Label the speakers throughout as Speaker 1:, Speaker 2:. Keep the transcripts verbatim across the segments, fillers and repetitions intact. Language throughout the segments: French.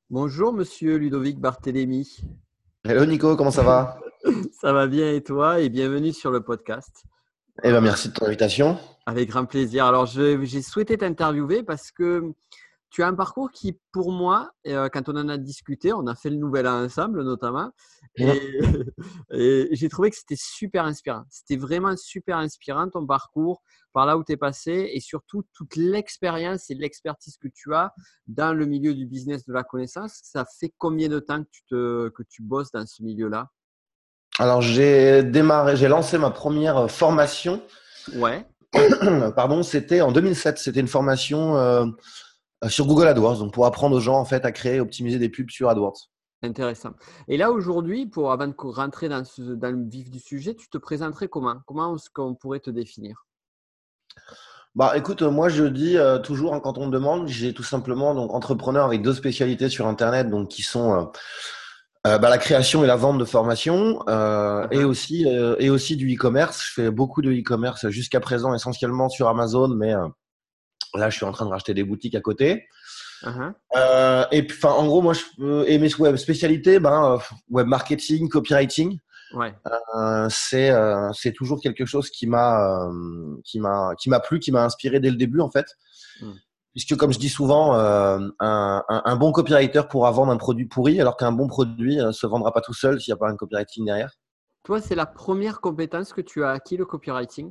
Speaker 1: Bonjour Monsieur Ludovic Barthélémy.
Speaker 2: Hello Nico, comment ça va?
Speaker 1: Ça va bien et toi? Et bienvenue sur le podcast.
Speaker 2: Eh ben
Speaker 1: Euh,
Speaker 2: merci de ton invitation.
Speaker 1: avec grand plaisir. Alors, je- j'ai souhaité t'interviewer parce que tu as un parcours qui, pour moi, euh, quand on en a discuté, on a fait le nouvel an ensemble notamment, et,
Speaker 2: Mhm.
Speaker 1: et j'ai trouvé que c'était super inspirant. C'était vraiment super inspirant ton parcours, par là où tu es passé, et surtout toute l'expérience et l'expertise que tu as dans le milieu du business de la connaissance. Ça fait combien de temps que tu, te, que tu bosses dans ce milieu-là?
Speaker 2: Alors j'ai démarré, j'ai lancé ma première formation.
Speaker 1: Ouais,
Speaker 2: Pardon, c'était en deux mille sept. C'était une formation euh, sur Google AdWords, donc pour apprendre aux gens en fait à créer, et optimiser des pubs sur AdWords.
Speaker 1: intéressant. Et là, aujourd'hui, pour avant de rentrer dans, ce- dans le vif du sujet, tu te présenterais comment? Comment est-ce qu'on pourrait te définir?
Speaker 2: Bah écoute, euh, moi je dis euh, toujours hein, quand on me demande, j'ai tout simplement donc entrepreneur avec deux spécialités sur Internet, donc qui sont euh, euh, bah, la création et la vente de formations, euh, et
Speaker 1: Mhm,
Speaker 2: aussi euh, et aussi du e-commerce. Je fais beaucoup de e-commerce jusqu'à présent, essentiellement sur Amazon, mais euh, là, je suis en train de racheter des boutiques à côté.
Speaker 1: mhm.
Speaker 2: Euh, et puis, enfin, en gros, moi, je peux, et mes web spécialités, ben, euh, web marketing, copywriting,
Speaker 1: Ouais.
Speaker 2: euh, c'est euh, c'est toujours quelque chose qui m'a euh, qui m'a qui m'a plu, qui m'a inspiré dès le début, en fait.
Speaker 1: Mm.
Speaker 2: Puisque, comme je dis souvent, euh, un, un, un bon copywriter pourra vendre un produit pourri, alors qu'un bon produit euh, se vendra pas tout seul s'il n'y a pas un copywriting derrière.
Speaker 1: Toi, c'est la première compétence que tu as acquis, le copywriting.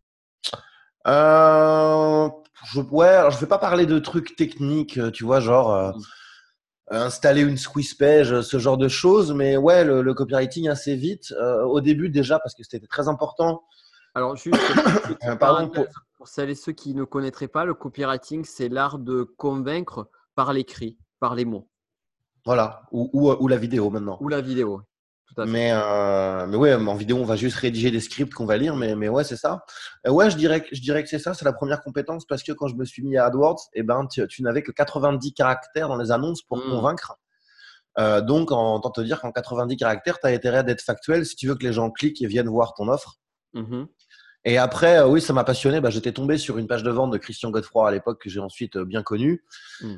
Speaker 2: Euh, je, ouais, alors je vais pas parler de trucs techniques, euh, tu vois, genre. Euh,
Speaker 1: Mm.
Speaker 2: installer une Swiss page, ce genre de choses. Mais ouais, le, le copywriting assez vite. Euh, au début déjà parce que c'était très important.
Speaker 1: Alors, juste
Speaker 2: Euh,
Speaker 1: petite
Speaker 2: pardon
Speaker 1: parenthèse,
Speaker 2: pour.
Speaker 1: pour celles et ceux qui ne connaîtraient pas, le copywriting, c'est l'art de convaincre par l'écrit, par les mots,
Speaker 2: Voilà, ou, ou, ou la vidéo maintenant.
Speaker 1: ou la vidéo. Tout à fait.
Speaker 2: Mais, euh, mais ouais, en vidéo, on va juste rédiger des scripts qu'on va lire, mais, mais ouais, c'est ça. Euh, ouais, je dirais, que- je dirais que c'est ça, c'est la première compétence parce que quand je me suis mis à AdWords, eh ben, tu, tu n'avais que quatre-vingt-dix caractères dans les annonces pour
Speaker 1: Mm.
Speaker 2: convaincre. Euh, donc, en tant te dire qu'en quatre-vingt-dix caractères, tu as intérêt d'être factuel si tu veux que les gens cliquent et viennent voir ton offre.
Speaker 1: Mhm.
Speaker 2: Et après, euh, oui, ça m'a passionné. Bah, j'étais tombé sur une page de vente de Christian Godefroy à l'époque que j'ai ensuite euh, bien connu.
Speaker 1: Mm.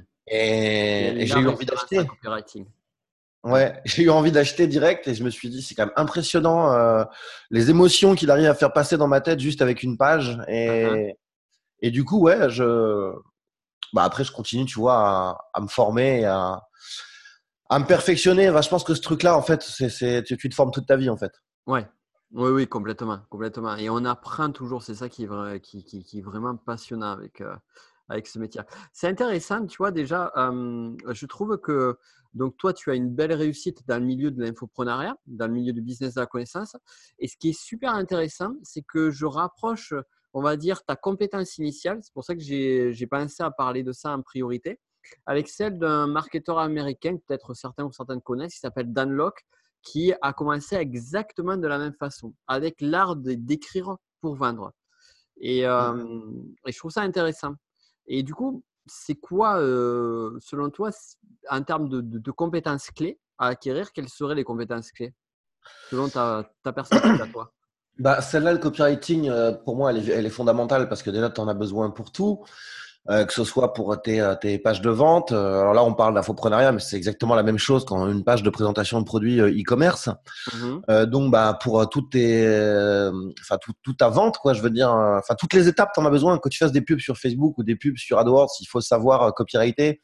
Speaker 1: Il y a
Speaker 2: Et, et
Speaker 1: une
Speaker 2: j'ai
Speaker 1: large
Speaker 2: eu envie
Speaker 1: référence à
Speaker 2: d'acheter.
Speaker 1: copywriting. Ouais.
Speaker 2: Ouais, j'ai eu envie d'acheter direct et je me suis dit, c'est quand même impressionnant euh, les émotions qu'il arrive à faire passer dans ma tête juste avec une page.
Speaker 1: Mhm.
Speaker 2: Et, et du coup, ouais, je, bah après, je continue, tu vois, à, à me former et à, à me perfectionner. Bah, je pense que ce truc-là, en fait, c'est, c'est, tu, tu te formes toute ta vie, en fait.
Speaker 1: Ouais. Oui, oui, complètement, complètement. Et on apprend toujours, c'est ça qui est, vrai- qui, qui, qui est vraiment passionnant avec, euh, avec ce métier. C'est intéressant, tu vois, déjà, euh, je trouve que donc toi, tu as une belle réussite dans le milieu de l'infoprenariat, dans le milieu du business de la connaissance. Et ce qui est super intéressant, c'est que je rapproche, on va dire, ta compétence initiale, c'est pour ça que j'ai j'ai pensé à parler de ça en priorité, avec celle d'un marketeur américain, peut-être certains ou certaines connaissent, qui s'appelle Dan Lok, qui a commencé exactement de la même façon, avec l'art de- d'écrire pour vendre. Et,
Speaker 2: Mm.
Speaker 1: euh, et je trouve ça intéressant. Et du coup, c'est quoi, euh, selon toi, c- en termes de, de- de compétences clés à acquérir, quelles seraient les compétences clés, selon ta, ta perspective à toi?
Speaker 2: Bah, celle-là, le copywriting, euh, pour moi, elle est, elle est fondamentale parce que déjà, tu en as besoin pour tout. Euh, que ce soit pour tes, euh, tes pages de vente. Euh, alors là, on parle d'infoprenariat, mais c'est exactement la même chose quand une page de présentation de produits euh, e-commerce.
Speaker 1: Mhm.
Speaker 2: Euh, donc, bah, pour euh, toutes tes, euh, enfin, tout, toute ta vente, quoi, je veux dire, euh, enfin, toutes les étapes, tu en as besoin. Que tu fasses des pubs sur Facebook ou des pubs sur AdWords, il faut savoir euh, copywriter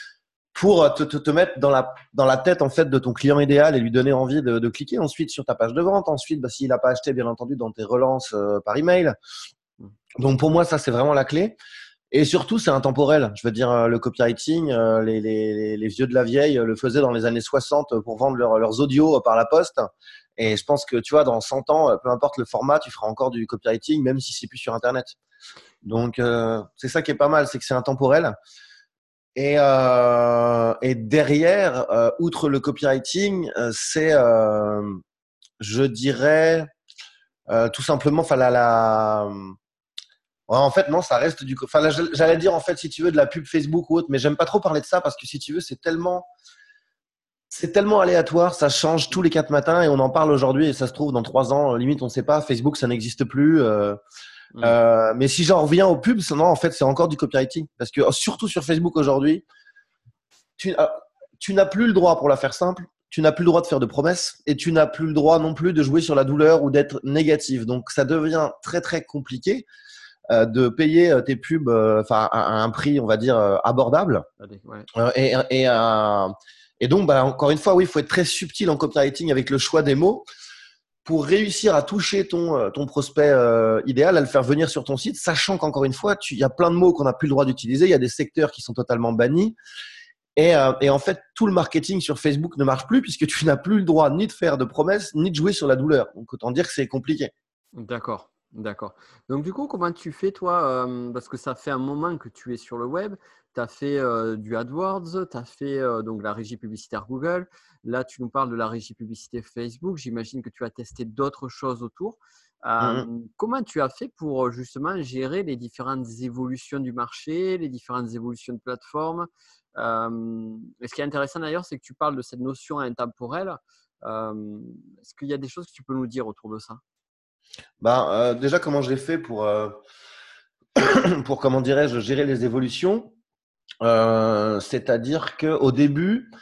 Speaker 2: pour euh, te, te, te mettre dans la, dans la tête, en fait, de ton client idéal et lui donner envie de, de cliquer ensuite sur ta page de vente. Ensuite, bah, s'il n'a pas acheté, bien entendu, dans tes relances euh, par email. Donc, pour moi, ça, c'est vraiment la clé. Et surtout, c'est intemporel. Je veux dire, euh, le copywriting, euh, les, les, les vieux de la vieille euh, le faisaient dans les années soixante pour vendre leur- leurs audios euh, par la poste. Et je pense que, tu vois, dans cent ans, euh, peu importe le format, tu feras encore du copywriting, même si c'est plus sur Internet. Donc, euh, c'est ça qui est pas mal, c'est que c'est intemporel. Et, euh, et derrière, euh, outre le copywriting, euh, c'est, euh, je dirais, euh, tout simplement, enfin, la, la, ouais, en fait, non, ça reste du. Enfin, là, j'allais dire, en fait, si tu veux, de la pub Facebook ou autre, mais j'aime pas trop parler de ça parce que si tu veux, c'est tellement, c'est tellement aléatoire, ça change tous les quatre matins et on en parle aujourd'hui et ça se trouve, dans trois ans, limite, on sait pas, Facebook, ça n'existe plus. Euh,
Speaker 1: Mm.
Speaker 2: euh, mais si j'en reviens aux pubs, non, en fait, c'est encore du copywriting parce que surtout sur Facebook aujourd'hui, tu, tu n'as plus le droit, pour la faire simple, tu n'as plus le droit de faire de promesses et tu n'as plus le droit non plus de jouer sur la douleur ou d'être négatif. Donc, ça devient très, très compliqué euh, de payer tes pubs euh, à, à un prix, on va dire, euh, abordable.
Speaker 1: Ouais.
Speaker 2: Euh, et, et, euh, et donc, bah, encore une fois, oui, il faut être très subtil en copywriting avec le choix des mots pour réussir à toucher ton, ton prospect euh, idéal, à le faire venir sur ton site, sachant qu'encore une fois, il y a plein de mots qu'on n'a plus le droit d'utiliser. Il y a des secteurs qui sont totalement bannis. Et, euh, et en fait, tout le marketing sur Facebook ne marche plus puisque tu n'as plus le droit ni de faire de promesses, ni de jouer sur la douleur. Donc, autant dire que c'est compliqué.
Speaker 1: D'accord, d'accord. Donc, du coup, comment tu fais, toi euh, parce que ça fait un moment que tu es sur le web. Tu as fait euh, du AdWords, tu as fait euh, donc la régie publicitaire Google. Là, tu nous parles de la régie publicitaire Facebook. J'imagine que tu as testé d'autres choses autour. Euh,
Speaker 2: Mm-hmm.
Speaker 1: Comment tu as fait pour justement gérer les différentes évolutions du marché, les différentes évolutions de plateformes? Euh, et ce qui est intéressant d'ailleurs, c'est que tu parles de cette notion intemporelle. Euh, est-ce qu'il y a des choses que tu peux nous dire autour de ça?
Speaker 2: Ben, euh, déjà, comment j'ai fait pour, euh, pour comment dirais-je, gérer les évolutions euh, c'est-à-dire qu'au début,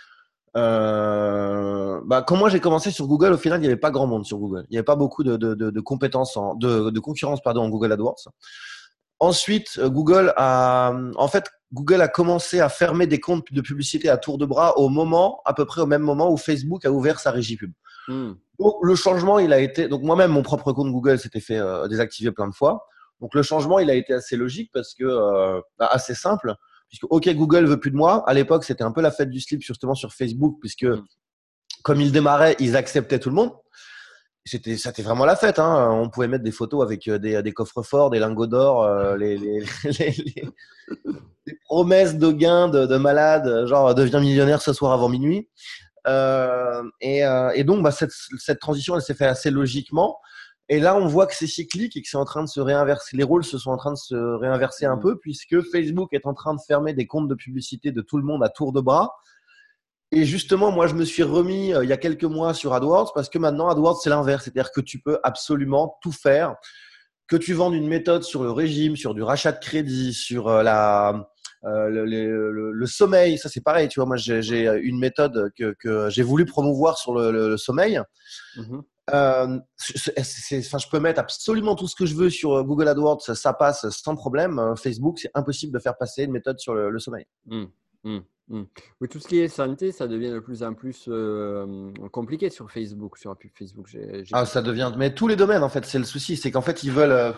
Speaker 2: euh, bah, quand moi j'ai commencé sur Google, au final, il n'y avait pas grand monde sur Google. Il n'y avait pas beaucoup de, de, de, de compétences, en, de, de concurrence pardon, en Google AdWords. Ensuite, Google a, en fait, Google a commencé à fermer des comptes de publicité à tour de bras au moment, à peu près au même moment où Facebook a ouvert sa régie pub.
Speaker 1: Hmm.
Speaker 2: Donc, le changement, il a été, donc moi-même, mon propre compte Google s'était fait euh, désactiver plein de fois. Donc, le changement, il a été assez logique parce que, euh, bah, assez simple, puisque, OK, Google veut plus de moi. À l'époque, c'était un peu la fête du slip, justement, sur Facebook, puisque,
Speaker 1: Hmm.
Speaker 2: comme ils démarraient, ils acceptaient tout le monde. C'était, c'était vraiment la fête, hein. On pouvait mettre des photos avec des, des coffres forts, des lingots d'or, euh, les, les, les, les, les promesses de gains de, de malades, genre deviens millionnaire ce soir avant minuit. Euh, et, euh, et donc, bah, cette, cette transition, elle s'est faite assez logiquement. Et là, on voit que c'est cyclique et que c'est en train de se réinverser. Les rôles se sont en train de se réinverser un
Speaker 1: Hmm.
Speaker 2: peu puisque Facebook est en train de fermer des comptes de publicité de tout le monde à tour de bras. Et justement, moi, je me suis remis euh, il y a quelques mois sur AdWords parce que maintenant, AdWords, c'est l'inverse. C'est-à-dire que tu peux absolument tout faire. Que tu vendes une méthode sur le régime, sur du rachat de crédit, sur euh, la, euh, le, le, le sommeil, ça c'est pareil. Tu vois, moi, j'ai, j'ai une méthode que, que j'ai voulu promouvoir sur le, le, le sommeil.
Speaker 1: Hmm.
Speaker 2: Euh, c'est, c'est, enfin, je peux mettre absolument tout ce que je veux sur Google AdWords, ça, ça passe sans problème. Facebook, c'est impossible de faire passer une méthode sur le, le sommeil.
Speaker 1: Hmm. Hmm. Hmm. Oui, tout ce qui est santé, ça devient de plus en plus euh, compliqué sur Facebook, sur la pub Facebook. J'ai, j'ai
Speaker 2: Ah,
Speaker 1: pu...
Speaker 2: ça devient, mais tous les domaines en fait, c'est le souci, c'est qu'en fait ils veulent. Euh...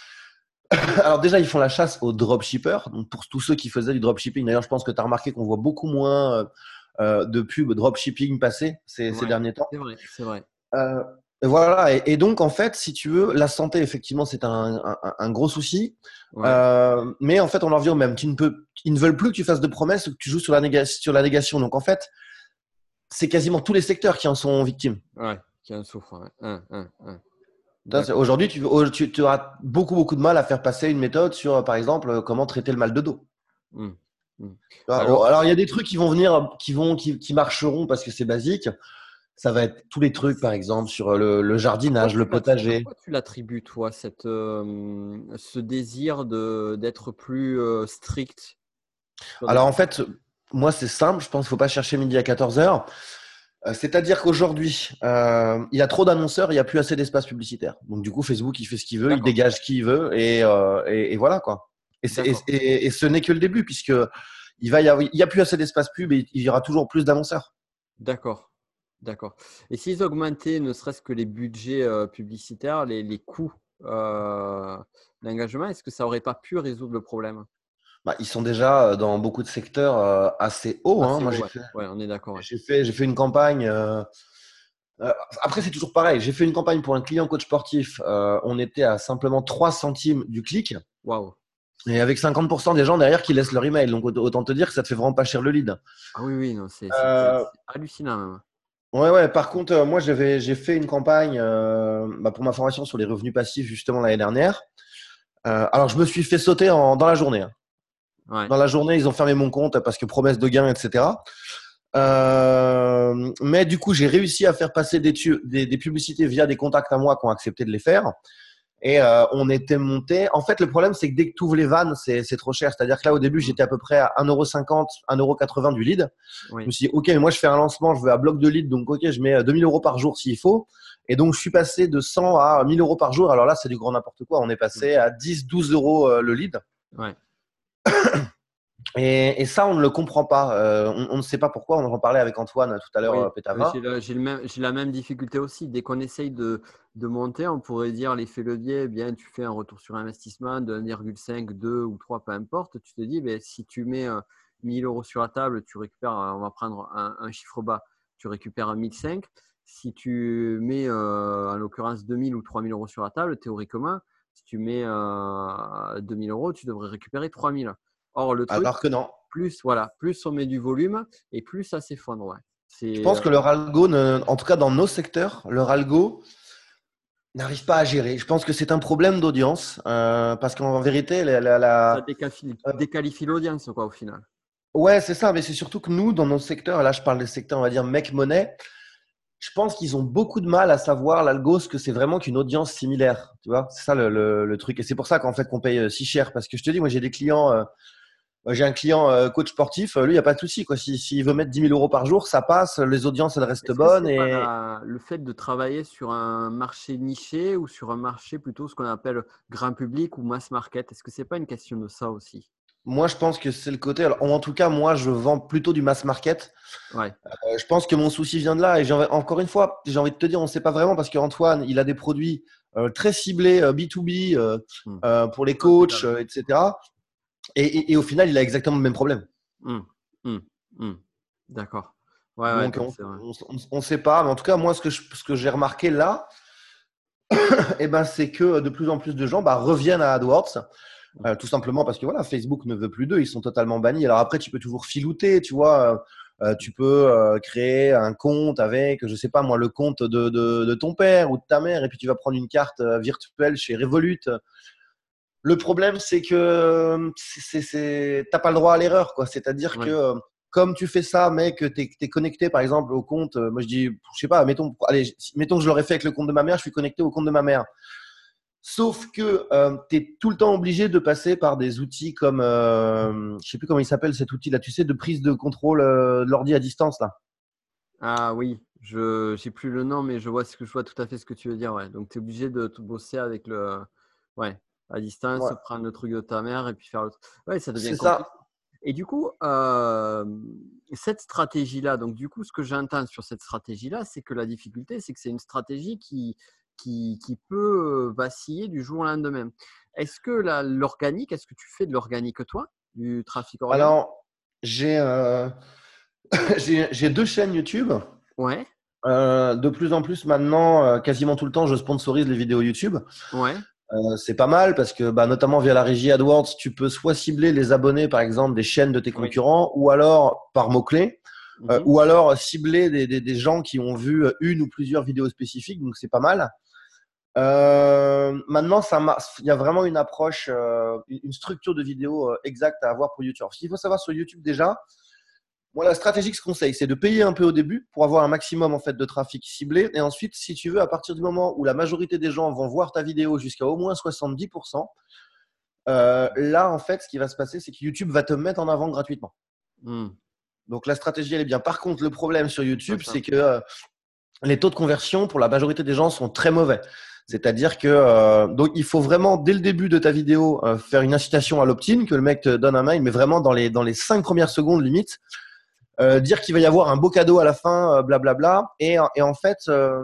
Speaker 2: Alors déjà, ils font la chasse aux dropshippers. Donc pour tous ceux qui faisaient du dropshipping, d'ailleurs, je pense que tu as remarqué qu'on voit beaucoup moins euh, de pubs dropshipping passer ces, ces
Speaker 1: Ouais,
Speaker 2: derniers temps.
Speaker 1: c'est vrai, c'est vrai.
Speaker 2: Euh, voilà, et, et donc en fait, si tu veux, la santé, effectivement, c'est un, un, un gros souci.
Speaker 1: Ouais.
Speaker 2: Euh, mais en fait, on en revient au même. Tu ne peux, ils ne veulent plus que tu fasses de promesses ou que tu joues sur la, néga- sur la négation. Donc en fait, c'est quasiment tous les secteurs qui en sont victimes.
Speaker 1: Ouais, qui en souffre. Ouais. Un, un, un.
Speaker 2: Ça, c'est-
Speaker 1: D'accord.
Speaker 2: Aujourd'hui, tu, tu, tu auras beaucoup, beaucoup de mal à faire passer une méthode sur, par exemple, comment traiter le mal de dos.
Speaker 1: Hmm. Hmm.
Speaker 2: Alors,
Speaker 1: Alors,
Speaker 2: alors, il y a des trucs qui vont venir, qui vont, qui, qui marcheront parce que c'est basique. Ça va être tous les trucs, par exemple, sur le, le
Speaker 1: à quoi
Speaker 2: jardinage,
Speaker 1: tu
Speaker 2: le
Speaker 1: l'attri- à
Speaker 2: potager.
Speaker 1: quoi tu l'attribues, toi, cette, euh, ce désir de, d'être plus euh, strict sur des...
Speaker 2: Alors, en fait, moi, c'est simple. Je pense qu'il ne faut pas chercher midi à quatorze heures. Euh, C'est-à-dire qu'aujourd'hui, euh, il y a trop d'annonceurs, il n'y a plus assez d'espace publicitaire. Donc, du coup, Facebook, il fait ce qu'il veut, il
Speaker 1: D'accord,
Speaker 2: dégage qui il veut, et, euh, et, et voilà, quoi. Et, c'est- et,
Speaker 1: d'accord,
Speaker 2: et- et ce n'est que le début, puisque il va y avoir, il y a plus assez d'espace pub et il y aura toujours plus d'annonceurs.
Speaker 1: d'accord, d'accord. Et s'ils augmentaient ne serait-ce que les budgets euh, publicitaires, les, les coûts euh, d'engagement, est-ce que ça n'aurait pas pu résoudre le problème?
Speaker 2: Bah, ils sont déjà euh, dans beaucoup de secteurs euh, assez hauts,
Speaker 1: Ah,
Speaker 2: hein.
Speaker 1: c'est
Speaker 2: Moi,
Speaker 1: haut,
Speaker 2: j'ai
Speaker 1: ouais.
Speaker 2: fait,
Speaker 1: Ouais, on est d'accord. Ouais.
Speaker 2: j'ai fait, j'ai fait une campagne. euh, euh, après, c'est toujours pareil. J'ai fait une campagne pour un client coach sportif. Euh, on était à simplement trois centimes du clic.
Speaker 1: Waouh.
Speaker 2: Et avec cinquante pour cent des gens derrière qui laissent leur email. Donc, autant te dire que ça te fait vraiment pas cher le lead.
Speaker 1: Ah oui, oui, non, c'est, c'est, c'est-
Speaker 2: Euh,
Speaker 1: c'est hallucinant même.
Speaker 2: ouais, ouais. Par contre, euh, moi, j'avais, j'ai fait une campagne euh, bah, pour ma formation sur les revenus passifs justement l'année dernière. Euh, alors, je me suis fait sauter en, dans la journée, hein.
Speaker 1: Ouais.
Speaker 2: Dans la journée, ils ont fermé mon compte parce que promesse de gain, et cetera. Euh, mais du coup, j'ai réussi à faire passer des, tu- des, des publicités via des contacts à moi qui ont accepté de les faire. Et euh, on était monté. En fait, le problème, c'est que dès que tu ouvres les vannes, c'est, c'est trop cher. C'est-à-dire que là, au début, j'étais à peu près à un euro cinquante, un euro quatre-vingts du lead. Je
Speaker 1: Oui.
Speaker 2: me suis dit, OK, mais moi, je fais un lancement, je veux un bloc de lead. Donc, OK, je mets deux mille euros par jour s'il faut. Et donc, je suis passé de cent à mille euros par jour. Alors là, c'est du grand n'importe quoi. On est passé à dix, douze euros euh, le lead.
Speaker 1: Ouais.
Speaker 2: Et, et ça, on ne le comprend pas. Euh, on, on ne sait pas pourquoi. On en parlait avec Antoine tout à l'heure, euh,
Speaker 1: Oui, euh,
Speaker 2: Pétava.
Speaker 1: j'ai le- j'ai le même- j'ai la même difficulté aussi. Dès qu'on essaye de, de monter, on pourrait dire l'effet levier, eh bien, tu fais un retour sur investissement de un virgule cinq, deux ou trois, peu importe. Tu te dis, ben, si tu mets euh, mille euros sur la table, tu récupères, euh, on va prendre un, un chiffre bas, tu récupères mille cinq. Si tu mets, euh, en l'occurrence, deux mille ou trois mille euros sur la table, théoriquement, si tu mets euh, deux mille euros, tu devrais récupérer trois mille. Or, le truc,
Speaker 2: Alors que non.
Speaker 1: plus, voilà, plus on met du volume et plus ça s'effondre. Ouais.
Speaker 2: Je
Speaker 1: C'est,
Speaker 2: pense
Speaker 1: euh,
Speaker 2: que leur algo, ne- en tout cas dans nos secteurs, leur algo n'arrive pas à gérer. Je pense que c'est un problème d'audience euh, parce qu'en vérité, la, la-
Speaker 1: ça
Speaker 2: la-
Speaker 1: déqualifie,
Speaker 2: euh,
Speaker 1: déqualifie l'audience, quoi, au final.
Speaker 2: ouais, c'est ça, mais c'est surtout que nous, dans nos secteurs, là je parle des secteurs, on va dire mec monnaie, je pense qu'ils ont beaucoup de mal à savoir l'algo ce que c'est vraiment qu'une audience similaire. Tu vois, c'est ça le, le- le truc. Et c'est pour ça qu'en fait qu'on paye euh, si cher. Parce que je te dis, moi j'ai des clients, euh, moi, j'ai un client euh, coach sportif, euh, lui il n'y a pas de souci quoi. Si, s'il veut mettre dix mille euros par jour, ça passe, les audiences elles restent
Speaker 1: Est-ce que
Speaker 2: bonnes
Speaker 1: c'est pas
Speaker 2: et
Speaker 1: la- le fait de travailler sur un marché niché ou sur un marché plutôt ce qu'on appelle grand public ou mass market? Est-ce que c'est pas une question de ça aussi?
Speaker 2: moi je pense que c'est le côté. Alors, en tout cas, moi je vends plutôt du mass market.
Speaker 1: Ouais.
Speaker 2: Euh, je pense que mon souci vient de là. Et j'ai envie- encore une fois, j'ai envie de te dire, on ne sait pas vraiment parce qu'Antoine, il a des produits euh, très ciblés euh, B deux B euh,
Speaker 1: Hmm.
Speaker 2: euh, pour les
Speaker 1: Non, tout à
Speaker 2: coachs,
Speaker 1: fait.
Speaker 2: euh, et cetera. Et, et- et au final, il a exactement le même problème.
Speaker 1: Hmm. Hmm. Hmm. D'accord. Ouais, ouais,
Speaker 2: Donc,
Speaker 1: donc c'est vrai.
Speaker 2: on ne sait pas. Mais en tout cas, moi, ce que, je- ce que j'ai remarqué là, eh ben, c'est que de plus en plus de gens bah, reviennent à AdWords.
Speaker 1: Hmm.
Speaker 2: Euh, tout simplement parce que voilà, Facebook ne veut plus d'eux, ils sont totalement bannis. Alors après, tu peux toujours filouter, tu vois. Euh, tu peux euh, créer un compte avec, je sais pas moi, le compte de, de, de ton père ou de ta mère, et puis tu vas prendre une carte euh, virtuelle chez Revolut. Le problème, c'est que c'est, c'est, t'as pas le droit à l'erreur, quoi. C'est-à-dire que
Speaker 1: Ouais.
Speaker 2: euh, comme tu fais ça, mais que tu es connecté, par exemple, au compte, euh, moi je dis, je sais pas, mettons, allez, mettons que je l'aurais fait avec le compte de ma mère, je suis connecté au compte de ma mère. Sauf que euh, tu es tout le temps obligé de passer par des outils comme, euh, je sais plus comment il s'appelle cet outil-là, tu sais, de prise de contrôle euh, de l'ordi à distance, là.
Speaker 1: Ah oui, je j'ai plus le nom, mais je vois ce que je vois tout à fait ce que tu veux dire. Ouais. Donc tu es obligé de te bosser avec le, ouais, à distance,
Speaker 2: Ouais,
Speaker 1: prendre le truc de ta mère et puis faire le truc. Ouais, ça devient
Speaker 2: c'est
Speaker 1: compliqué.
Speaker 2: ça.
Speaker 1: Et du coup, euh, cette stratégie-là, donc du coup, ce que j'entends sur cette stratégie-là, c'est que la difficulté, c'est que c'est une stratégie qui, qui, qui peut vaciller du jour au lendemain. Est-ce que la- l'organique, est-ce que tu fais de l'organique toi, du trafic organique?
Speaker 2: Alors, j'ai euh, j'ai j'ai deux chaînes YouTube.
Speaker 1: Ouais,
Speaker 2: Euh, de plus en plus maintenant, euh, quasiment tout le temps, je sponsorise les vidéos YouTube.
Speaker 1: ouais,
Speaker 2: Euh, c'est pas mal parce que, bah, notamment via la régie AdWords, tu peux soit cibler les abonnés, par exemple, des chaînes de tes
Speaker 1: oui.
Speaker 2: concurrents, ou alors par mots-clés, euh,
Speaker 1: Mhm.
Speaker 2: ou alors cibler des, des, des gens qui ont vu une ou plusieurs vidéos spécifiques. Donc, c'est pas mal. Euh, maintenant, ça mar- il y a vraiment une approche, euh, une une structure de vidéo euh, exacte à avoir pour YouTube. Ce qu'il faut savoir sur YouTube déjà, moi, la stratégie que je conseille, c'est de payer un peu au début pour avoir un maximum en fait de trafic ciblé. Et ensuite, si tu veux, à partir du moment où la majorité des gens vont voir ta vidéo jusqu'à au moins soixante-dix pour cent, euh, là, en fait, ce qui va se passer, c'est que YouTube va te mettre en avant gratuitement.
Speaker 1: Hmm.
Speaker 2: Donc, la stratégie, elle est bien. Par contre, le problème sur
Speaker 1: C'est
Speaker 2: YouTube,
Speaker 1: ça.
Speaker 2: c'est que euh, les taux de conversion pour la majorité des gens sont très mauvais. C'est-à-dire que euh, donc il faut vraiment dès le début de ta vidéo euh, faire une incitation à l'opt-in, que le mec te donne un mail, mais vraiment dans les dans les cinq premières secondes limite, euh, dire qu'il va y avoir un beau cadeau à la fin, euh, blablabla. Et, et en fait, euh,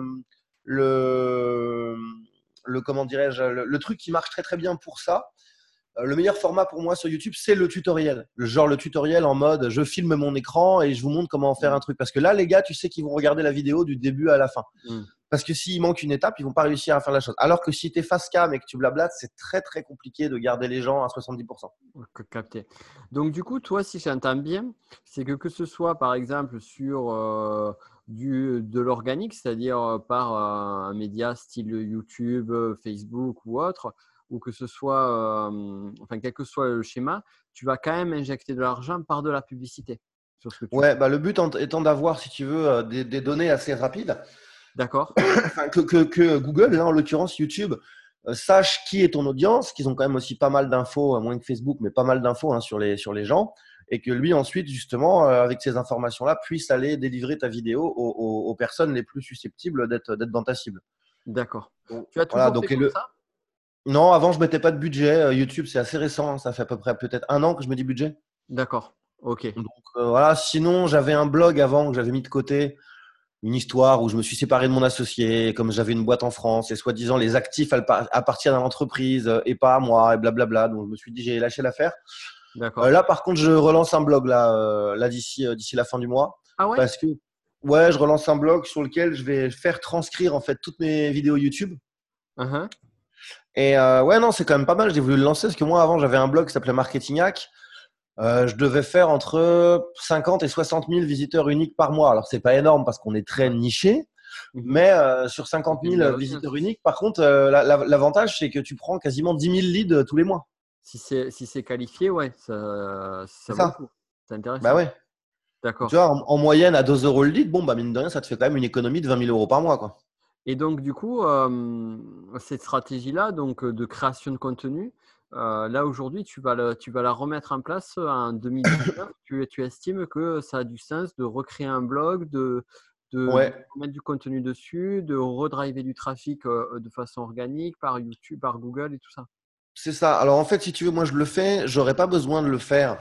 Speaker 2: le le comment dirais-je, le, le truc qui marche très très bien pour ça, euh, le meilleur format pour moi sur YouTube, c'est le tutoriel. Le genre le tutoriel en mode je filme mon écran et je vous montre comment faire un
Speaker 1: Hmm.
Speaker 2: truc. Parce que là, les gars, tu sais qu'ils vont regarder la vidéo du début à la fin.
Speaker 1: Hmm.
Speaker 2: Parce que s'il manque une étape, ils vont pas réussir à faire la chose. Alors que si tu es face cam et que tu blablates, c'est très très compliqué de garder les gens à soixante-dix pour cent.
Speaker 1: Ok, capté. Donc, du coup, toi, si j'entends bien, c'est que que ce soit par exemple sur euh, du, de l'organique, c'est-à-dire euh, par euh, un média style YouTube, euh, Facebook ou autre, ou que ce soit, euh, enfin, quel que soit le schéma, tu vas quand même injecter de l'argent par de la publicité sur ce que tu
Speaker 2: Ouais,
Speaker 1: fais.
Speaker 2: bah le but en- étant d'avoir, si tu veux, euh, des, des données assez rapides,
Speaker 1: D'accord?
Speaker 2: enfin, que, que, que Google, là en l'occurrence YouTube, euh, sache qui est ton audience, qu'ils ont quand même aussi pas mal d'infos, moins que Facebook, mais pas mal d'infos hein, sur, les, sur les gens, et que lui ensuite, justement, euh, avec ces informations-là, puisse aller délivrer ta vidéo aux, aux, aux personnes les plus susceptibles d'être, d'être dans ta cible.
Speaker 1: D'accord.
Speaker 2: Donc,
Speaker 1: Tu as
Speaker 2: voilà,
Speaker 1: toujours fait
Speaker 2: donc,
Speaker 1: comme
Speaker 2: le...
Speaker 1: ça?
Speaker 2: Non, avant, je mettais pas de budget. Euh, YouTube, c'est assez récent, hein, ça fait à peu près peut-être un an que je mets du budget.
Speaker 1: D'accord. Ok.
Speaker 2: Donc euh, voilà, sinon, j'avais un blog avant que j'avais mis de côté. Une histoire où je me suis séparé de mon associé, comme j'avais une boîte en France, et soi-disant les actifs appartiennent à l'entreprise et pas à moi, et blablabla. Donc je me suis dit, j'ai lâché l'affaire. Euh,
Speaker 1: D'accord.
Speaker 2: là, par contre, je relance un blog là, euh, là d'ici euh, d'ici la fin du mois,
Speaker 1: Ah ouais?
Speaker 2: parce que ouais, je relance un blog sur lequel je vais faire transcrire en fait toutes mes vidéos YouTube.
Speaker 1: Uh-huh.
Speaker 2: Et euh, ouais, non, c'est quand même pas mal. J'ai voulu le lancer parce que moi, avant, j'avais un blog qui s'appelait Marketing Hack. Euh, je devais faire entre cinquante et soixante mille visiteurs uniques par mois. Alors, c'est pas énorme parce qu'on est très
Speaker 1: Ouais.
Speaker 2: niché.
Speaker 1: Mhm.
Speaker 2: Mais euh, sur
Speaker 1: Ça
Speaker 2: cinquante
Speaker 1: fait une belle
Speaker 2: mille
Speaker 1: audience.
Speaker 2: visiteurs uniques, par contre, euh, la- la- l'avantage, c'est que tu prends quasiment dix mille leads euh, tous les mois.
Speaker 1: Si c'est si c'est qualifié, ouais, ça,
Speaker 2: C'est
Speaker 1: ça vaut le
Speaker 2: ça.
Speaker 1: coup. C'est
Speaker 2: Bah
Speaker 1: intéressant.
Speaker 2: ouais. Tu
Speaker 1: D'accord.
Speaker 2: vois, en, en moyenne, à deux euros le lead, bon, bah mine de rien, ça te fait quand même une économie de vingt mille euros par mois, quoi.
Speaker 1: Et donc, du coup, euh, cette stratégie-là, donc euh, de création de contenu, euh, là aujourd'hui, tu vas, le- tu vas la remettre en place en deux mille dix-neuf. Tu, tu estimes que ça a du sens de recréer un blog, de, de, de
Speaker 2: Ouais,
Speaker 1: mettre du contenu dessus, de redriver du trafic euh, de façon organique par YouTube, par Google et tout ça.
Speaker 2: c'est ça. Alors en fait, si tu veux, moi je le fais, j'aurais pas besoin de le faire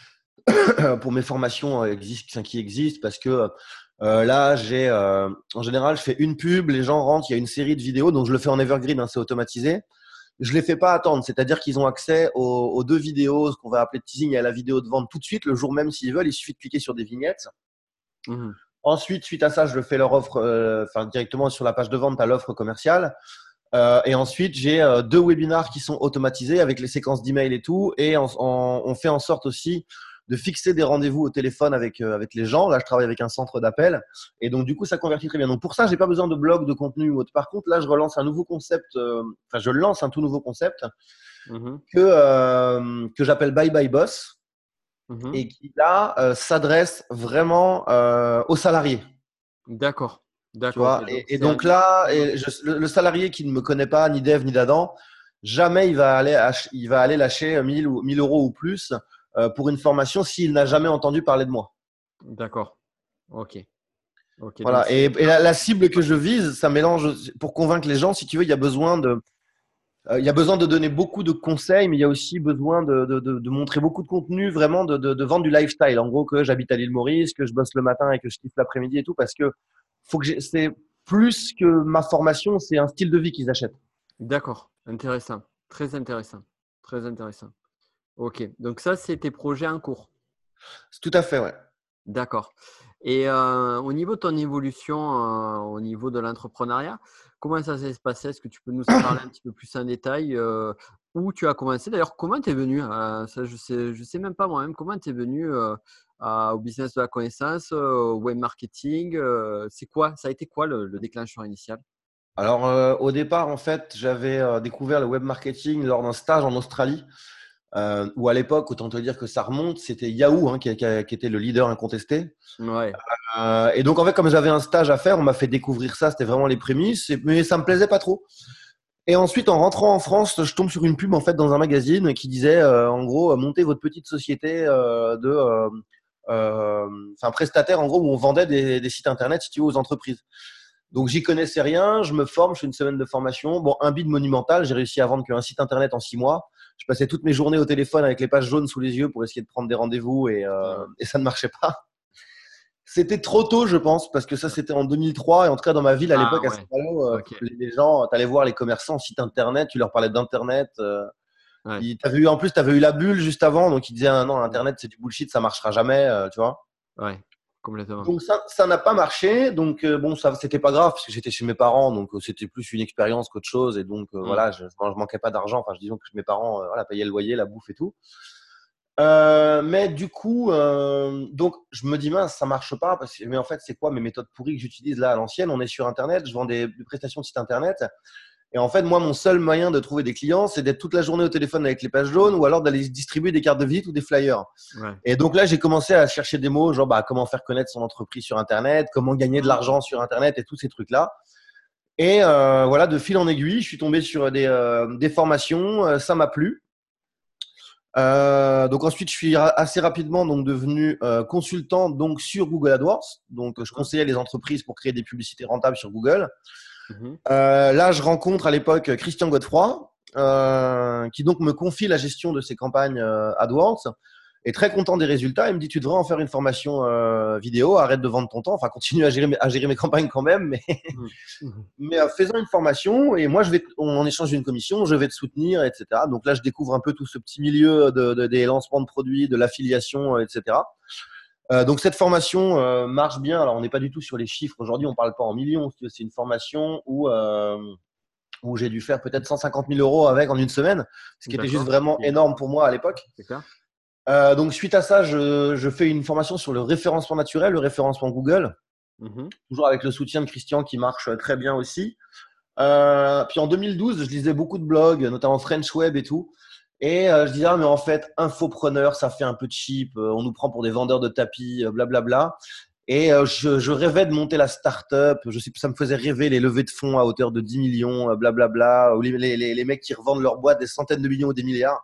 Speaker 2: pour mes formations euh, exist- qui existent parce que euh, là, j'ai euh, en général, je fais une pub, les gens rentrent, il y a une série de vidéos, donc je le fais en evergreen, hein, c'est automatisé. Je les fais pas attendre, c'est-à-dire qu'ils ont accès aux, aux deux vidéos, ce qu'on va appeler teasing et à la vidéo de vente tout de suite, le jour même s'ils veulent. Il suffit de cliquer sur des vignettes.
Speaker 1: Mhm.
Speaker 2: Ensuite, suite à ça, je fais leur offre, euh, enfin directement sur la page de vente à l'offre commerciale. Euh, et ensuite, j'ai euh, deux webinars qui sont automatisés avec les séquences d'emails et tout. Et on, on, on fait en sorte aussi de fixer des rendez-vous au téléphone avec euh, avec les gens. Là, je travaille avec un centre d'appel. Et donc, du coup, ça convertit très bien. Donc, pour ça, j'ai pas besoin de blog, de contenu ou autre. Par contre, là, je relance un nouveau concept. euh, Enfin, je lance un tout nouveau concept
Speaker 1: Mhm.
Speaker 2: que euh, que j'appelle Bye Bye Boss
Speaker 1: Mhm.
Speaker 2: et qui là euh, s'adresse vraiment euh, aux salariés.
Speaker 1: D'accord.
Speaker 2: Tu
Speaker 1: D'accord. Ok.
Speaker 2: vois,
Speaker 1: Donc,
Speaker 2: et, et
Speaker 1: c'est un
Speaker 2: donc
Speaker 1: nouveau
Speaker 2: là,
Speaker 1: format.
Speaker 2: et je- le, le salarié qui ne me connaît pas, ni dev, ni d'Adam, jamais il va aller, ach- il va aller lâcher mille ou mille euros ou plus euh, pour une formation s'il n'a jamais entendu parler de moi.
Speaker 1: D'accord. Ok. Ok. Donc,
Speaker 2: Voilà.
Speaker 1: c'est
Speaker 2: Et, et la,
Speaker 1: vraiment
Speaker 2: la cible que je vise, ça mélange, pour convaincre les gens, si tu veux, il y a besoin de, euh, il y a besoin de donner beaucoup de conseils, mais il y a aussi besoin de, de, de, de montrer beaucoup de contenu, vraiment de, de, de vendre du lifestyle. En gros, que j'habite à l'île Maurice, que je bosse le matin et que je kiffe l'après-midi et tout, parce que faut que j'ai- c'est plus que ma formation, c'est un style de vie qu'ils achètent.
Speaker 1: D'accord, intéressant, très intéressant, très intéressant. Ok, donc ça, c'est tes projets en cours.
Speaker 2: Tout à fait, ouais.
Speaker 1: D'accord. Et euh, au niveau de ton évolution, euh, au niveau de l'entrepreneuriat, comment ça s'est passé? Est-ce que tu peux nous en parler un petit peu plus en détail? Euh, où tu as commencé? D'ailleurs, comment tu es venu? Euh, ça, je sais, je sais même pas moi-même. Comment tu es venu euh, à- au business de la connaissance, euh, au web marketing? Euh, c'est quoi? Ça a été quoi le, le déclencheur initial?
Speaker 2: Alors, euh, au départ, en fait, j'avais euh, découvert le web marketing lors d'un stage en Australie, euh, où à l'époque, autant te dire que ça remonte, c'était Yahoo hein, qui, qui- qui était le leader incontesté.
Speaker 1: Ouais,
Speaker 2: Euh, et donc, en fait, comme j'avais un stage à faire, on m'a fait découvrir ça, c'était vraiment les prémices, et- mais ça me plaisait pas trop. Et ensuite, en rentrant en France, je tombe sur une pub en fait dans un magazine qui disait, euh, en gros, euh, montez votre petite société euh, de, euh, euh, enfin prestataire, en gros, où on vendait des, des sites internet, si tu veux, aux entreprises. Donc j'y connaissais rien, je me forme, je fais une semaine de formation. Bon, un bid monumental, j'ai réussi à vendre qu'un site internet en six mois. Je passais toutes mes journées au téléphone avec les pages jaunes sous les yeux pour essayer de prendre des rendez-vous et, euh,
Speaker 1: putain,
Speaker 2: et ça ne marchait pas. C'était trop tôt, je pense, parce que ça
Speaker 1: putain.
Speaker 2: c'était en deux mille trois et en tout cas dans ma ville à
Speaker 1: Ah
Speaker 2: l'époque à
Speaker 1: ouais,
Speaker 2: Saint-Malo, euh,
Speaker 1: ok.
Speaker 2: les les gens, t'allais voir les commerçants site internet, tu leur parlais d'internet. Euh,
Speaker 1: Ouais.
Speaker 2: ils- t'avais eu en plus t'avais eu la bulle juste avant, donc ils disaient ah non internet c'est du bullshit, ça marchera jamais, euh, tu vois.
Speaker 1: Ouais, complètement.
Speaker 2: Donc ça, ça n'a pas marché. Donc euh, bon, ça, c'était pas grave parce que j'étais chez mes parents, donc euh, c'était plus une expérience qu'autre chose. Et donc euh,
Speaker 1: Hmm.
Speaker 2: voilà, je, je manquais pas d'argent. Enfin, je disons que mes parents, euh, voilà, payaient le loyer, la bouffe et tout. Euh, mais du coup, euh, donc je me dis mince, ça marche pas parce que mais en fait c'est quoi mes méthodes pourries que j'utilise là à l'ancienne? On est sur internet, je vends des, des prestations de site internet. Et en fait, moi, mon seul moyen de trouver des clients, c'est d'être toute la journée au téléphone avec les pages jaunes ou alors d'aller distribuer des cartes de visite ou des flyers.
Speaker 1: Ouais.
Speaker 2: Et donc là, j'ai commencé à chercher des mots, genre bah, comment faire connaître son entreprise sur Internet, comment gagner de
Speaker 1: Hmm.
Speaker 2: l'argent sur Internet et tous ces trucs-là. Et euh, voilà, de fil en aiguille, je suis tombé sur des, euh, des formations. Euh, ça m'a plu. Euh, donc ensuite, je suis ra- assez rapidement donc devenu euh, consultant donc sur Google AdWords. Donc, je
Speaker 1: Mhm.
Speaker 2: conseillais les entreprises pour créer des publicités rentables sur Google.
Speaker 1: Mhm.
Speaker 2: Euh, là, je rencontre à l'époque Christian Godefroy, euh, qui donc me confie la gestion de ses campagnes euh, AdWords. Et très content des résultats, il me dit tu devrais en faire une formation euh, vidéo, arrête de vendre ton temps, enfin continue à gérer mes, à gérer mes campagnes quand même, mais,
Speaker 1: Mhm. Mhm.
Speaker 2: mais euh, faisant une formation et moi je vais, on en échange d'une commission, je vais te soutenir, et cetera. Donc là je découvre un peu tout ce petit milieu de, de- des lancements de produits, de l'affiliation, euh, et cetera. Euh, donc cette formation euh, marche bien. Alors on n'est pas du tout sur les chiffres aujourd'hui, on parle pas en millions. C'est une formation où euh, où j'ai dû faire peut-être cent cinquante mille euros avec en une semaine, ce qui était juste
Speaker 1: D'accord.
Speaker 2: vraiment
Speaker 1: Ok.
Speaker 2: énorme pour moi à l'époque.
Speaker 1: C'est clair.
Speaker 2: Euh, donc suite à ça, je, je fais une formation sur le référencement naturel, le référencement Google,
Speaker 1: Mhm.
Speaker 2: toujours avec le soutien de Christian qui marche très bien aussi. Euh, puis en deux mille douze, je lisais beaucoup de blogs, notamment French Web et tout. Et euh, je disais, ah, mais en fait, infopreneur, ça fait un peu cheap, euh, on nous prend pour des vendeurs de tapis, euh, blablabla. Et euh, je, je rêvais de monter la start-up. Je sais, ça me faisait rêver les levées de fonds à hauteur de dix millions, euh, blablabla, ou les, les, les les mecs qui revendent leur boîte des centaines de millions ou des milliards.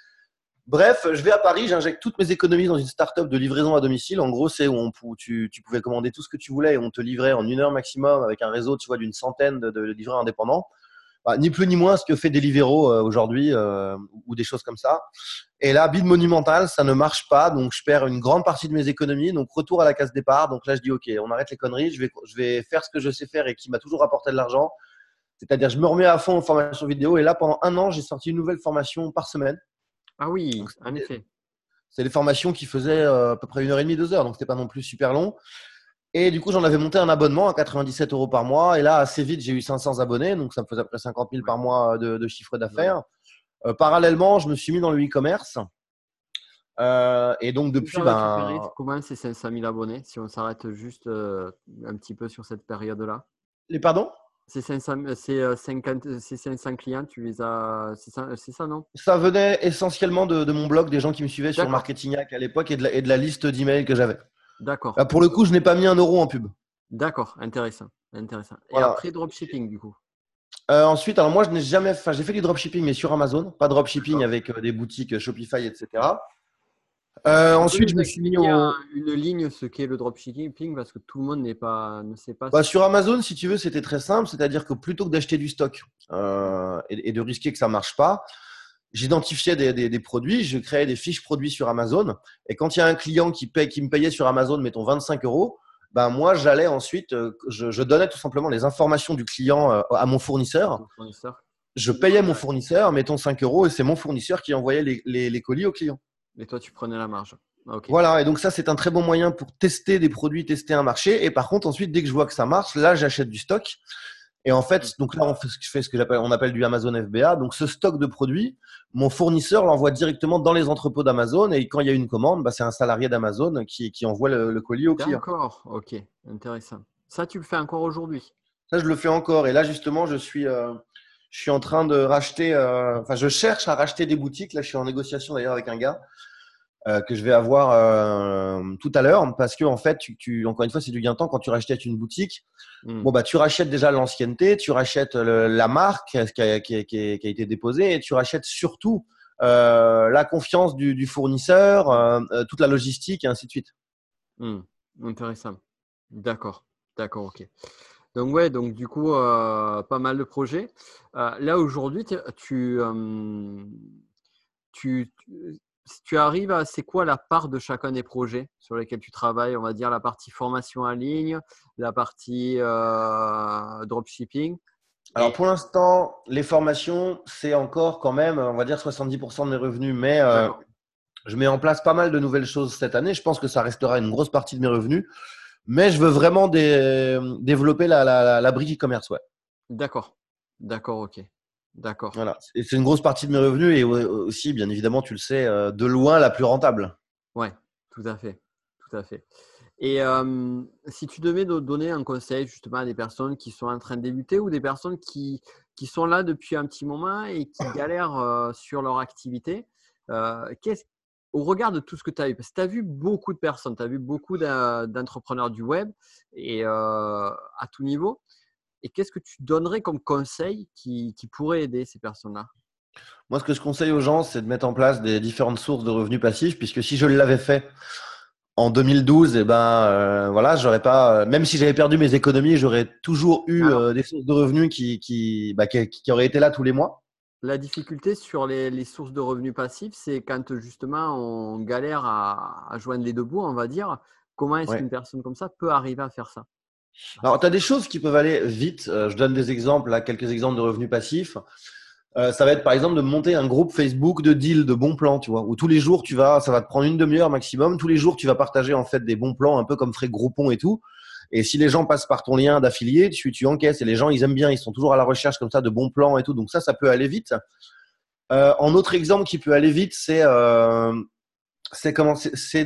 Speaker 2: Bref, je vais à Paris, j'injecte toutes mes économies dans une start-up de livraison à domicile. En gros, c'est où on, pou- tu, tu pouvais commander tout ce que tu voulais et on te livrait en une heure maximum avec un réseau, tu vois, d'une centaine de, de livreurs indépendants. Bah, ni plus ni moins ce que fait Deliveroo euh, aujourd'hui euh, ou des choses comme ça. Et là, bide monumental, ça ne marche pas, donc je perds une grande partie de mes économies. Donc retour à la case départ. Donc là, je dis ok, on arrête les conneries. Je vais, je vais faire ce que je sais faire et qui m'a toujours apporté de l'argent. C'est-à-dire, je me remets à fond en formation vidéo. Et là, pendant un an, j'ai sorti une nouvelle formation par semaine.
Speaker 1: Ah
Speaker 2: Donc,
Speaker 1: oui, en effet.
Speaker 2: c'est des formations qui faisaient euh, à peu près une heure et demie, deux heures, donc c'était pas non plus super long. Et du coup, j'en avais monté un abonnement à quatre-vingt-dix-sept euros par mois. Et là, assez vite, j'ai eu cinq cents abonnés, donc ça me faisait à peu près cinquante mille
Speaker 1: Ouais.
Speaker 2: par mois de, de chiffre
Speaker 1: Ouais.
Speaker 2: d'affaires. Euh, parallèlement, je me suis mis dans le e-commerce. Euh, et donc,
Speaker 1: Tu peux
Speaker 2: depuis,
Speaker 1: récupérer
Speaker 2: ben,
Speaker 1: comment ces cinq cent mille abonnés si on s'arrête juste euh, un petit peu sur cette période-là?
Speaker 2: les pardons,
Speaker 1: Ces cinq cents, euh, ces, euh, cinquante, euh, ces cinq cents clients, tu les as. C'est ça, c'est ça, non?
Speaker 2: ça venait essentiellement de, de mon blog, des gens qui me suivaient sur
Speaker 1: D'accord,
Speaker 2: Marketignac à l'époque et de la, et de la liste d'emails que j'avais.
Speaker 1: d'accord,
Speaker 2: Là, pour le coup, je n'ai pas mis un euro en pub.
Speaker 1: d'accord. Intéressant, intéressant. Et
Speaker 2: Voilà.
Speaker 1: après, dropshipping, du coup.
Speaker 2: Euh, ensuite, alors moi, je n'ai jamais, enfin, j'ai fait du dropshipping, mais sur Amazon, pas dropshipping
Speaker 1: D'accord.
Speaker 2: avec euh, des boutiques Shopify, et cetera. Euh,
Speaker 1: Tu peux
Speaker 2: ensuite,
Speaker 1: nous
Speaker 2: je me suis mis
Speaker 1: expliquer en
Speaker 2: au,
Speaker 1: une ligne ce qu'est le dropshipping parce que tout le monde n'est pas, ne sait pas
Speaker 2: Bah,
Speaker 1: ce.
Speaker 2: sur Amazon, si tu veux, c'était très simple. C'est-à-dire que plutôt que d'acheter du stock euh, et, et de risquer que ça marche pas, j'identifiais des, des- des produits, je créais des fiches produits sur Amazon. Et quand il y a un client qui, paye, qui me payait sur Amazon, mettons vingt-cinq euros, ben moi, j'allais ensuite, euh, je, je donnais tout simplement les informations du client euh, à mon
Speaker 1: À
Speaker 2: fournisseur.
Speaker 1: ton fournisseur.
Speaker 2: Je payais mon fournisseur, mettons cinq euros, et c'est mon fournisseur qui envoyait les, les- les colis au client.
Speaker 1: Et toi, tu prenais la marge. Ah, ok.
Speaker 2: Voilà, et donc ça, c'est un très bon moyen pour tester des produits, tester un marché. Et par contre, ensuite, dès que je vois que ça marche, là, j'achète du stock. Et en
Speaker 1: Mm.
Speaker 2: fait, donc là, on fait ce que je fais ce que j'appelle, on appelle du Amazon F B A. Donc, ce stock de produits, mon fournisseur l'envoie directement dans les entrepôts d'Amazon. Et quand il y a une commande, bah, c'est un salarié d'Amazon qui, qui envoie le, le colis au client.
Speaker 1: D'accord, ok. Intéressant. Ça, tu le fais encore aujourd'hui.
Speaker 2: Ça, je le fais encore. Et là, justement, je suis, euh, je suis en train de racheter, euh, enfin, je cherche à racheter des boutiques. Là, je suis en négociation d'ailleurs avec un gars euh, que je vais avoir euh, tout à l'heure parce que, en fait, tu, tu, encore une fois, c'est du gain de temps quand tu rachètes une boutique.
Speaker 1: Mm.
Speaker 2: Bon, bah, tu rachètes déjà l'ancienneté, tu rachètes le- la marque qui a, qui, a, qui, a, qui a été déposée et tu rachètes surtout euh, la confiance du, du fournisseur, euh, euh, toute la logistique et ainsi de suite.
Speaker 1: Mm. Intéressant. D'accord, d'accord, ok. Donc ouais, donc du coup, euh, pas mal de projets. Euh, là aujourd'hui, tu, tu, euh, tu, tu- si tu arrives à, c'est quoi la part de chacun des projets sur lesquels tu travailles? On va dire la partie formation en ligne, la partie euh, dropshipping.
Speaker 2: Alors,
Speaker 1: Et
Speaker 2: pour l'instant, les formations, c'est encore quand même, on va dire, soixante-dix pour cent de mes revenus, mais euh,
Speaker 1: d'accord,
Speaker 2: je mets en place pas mal de nouvelles choses cette année. Je pense que ça restera une grosse partie de mes revenus, mais je veux vraiment dé- développer la, la, la, la brique e-commerce, ouais.
Speaker 1: d'accord, d'accord, ok, d'accord.
Speaker 2: Voilà. Et c'est une grosse partie de mes revenus et aussi, bien évidemment, tu le sais, euh, de loin la plus rentable.
Speaker 1: Ouais, tout à fait, tout à fait. Et euh, si tu devais do- donner un conseil justement à des personnes qui sont en train de débuter ou des personnes qui, qui sont là depuis un petit moment et qui galèrent euh, sur leur activité, euh, qu'est-ce- au regard de tout ce que tu as eu, parce que tu as vu beaucoup de personnes, tu as vu beaucoup d'en- d'entrepreneurs du web et euh, à tout niveau. Et qu'est-ce que tu donnerais comme conseil qui, qui pourrait aider ces personnes-là?
Speaker 2: Moi, ce que je conseille aux gens, c'est de mettre en place des différentes sources de revenus passifs, puisque si je l'avais fait en deux mille douze, eh ben, euh, voilà, j'aurais pas, même si j'avais perdu mes économies, j'aurais toujours eu
Speaker 1: Alors,
Speaker 2: euh, des sources de revenus qui, qui, bah, qui, qui auraient été là tous les mois.
Speaker 1: la difficulté sur les, les sources de revenus passifs, c'est quand justement on galère à, à joindre les deux bouts, on va dire. Comment est-ce
Speaker 2: Ouais.
Speaker 1: qu'une personne comme ça peut arriver à faire ça?
Speaker 2: Alors, tu as des choses qui peuvent aller vite. Euh, je donne des exemples, là, quelques exemples de revenus passifs. Euh, ça va être par exemple de monter un groupe Facebook de deals, de bons plans, tu vois, où tous les jours tu vas, ça va te prendre une demi-heure maximum. Tous les jours, tu vas partager en fait des bons plans, un peu comme ferait Groupon et tout. Et si les gens passent par ton lien d'affilié, tu, tu encaisses. Et les gens, ils aiment bien, ils sont toujours à la recherche comme ça de bons plans et tout. Donc ça, ça peut aller vite. Euh, en autre exemple qui peut aller vite, c'est euh, c'est comment c'est c'est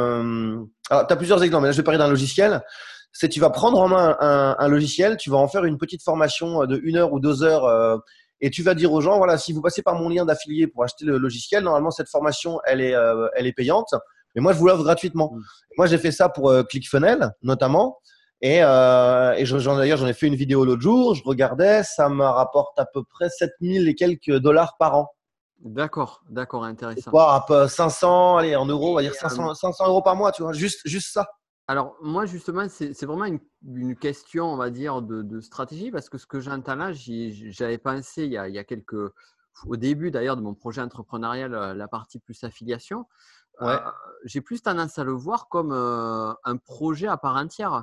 Speaker 2: de. Alors, tu as plusieurs exemples. Mais là, je vais parler d'un logiciel. C'est tu vas prendre en main un, un logiciel, tu vas en faire une petite formation de une heure ou deux heures. Euh, et tu vas dire aux gens, voilà, si vous passez par mon lien d'affilié pour acheter le logiciel, normalement cette formation, elle est, euh, elle est payante, mais moi je vous l'offre gratuitement.
Speaker 1: Mm.
Speaker 2: Moi j'ai fait ça pour euh, ClickFunnels notamment, et, euh, et je- j'en- d'ailleurs j'en ai fait une vidéo l'autre jour. Je regardais, ça me rapporte à peu près sept mille et quelques dollars par an.
Speaker 1: D'accord, d'accord,
Speaker 2: C'est
Speaker 1: intéressant.
Speaker 2: quoi, un peu cinq cents, allez en euros, on va
Speaker 1: Et,
Speaker 2: dire
Speaker 1: euh,
Speaker 2: cinq cents, cinq cents euros par mois, tu vois, juste, juste ça.
Speaker 1: alors, moi, justement, c'est c'est vraiment une, une question, on va dire, de, de stratégie, parce que ce que j'entends là, j'y- j'avais pensé il y a, il y a quelques, au début d'ailleurs de mon projet entrepreneurial, euh, la partie plus affiliation, euh,
Speaker 2: Ouais,
Speaker 1: j'ai plus tendance à le voir comme euh, un projet à part entière.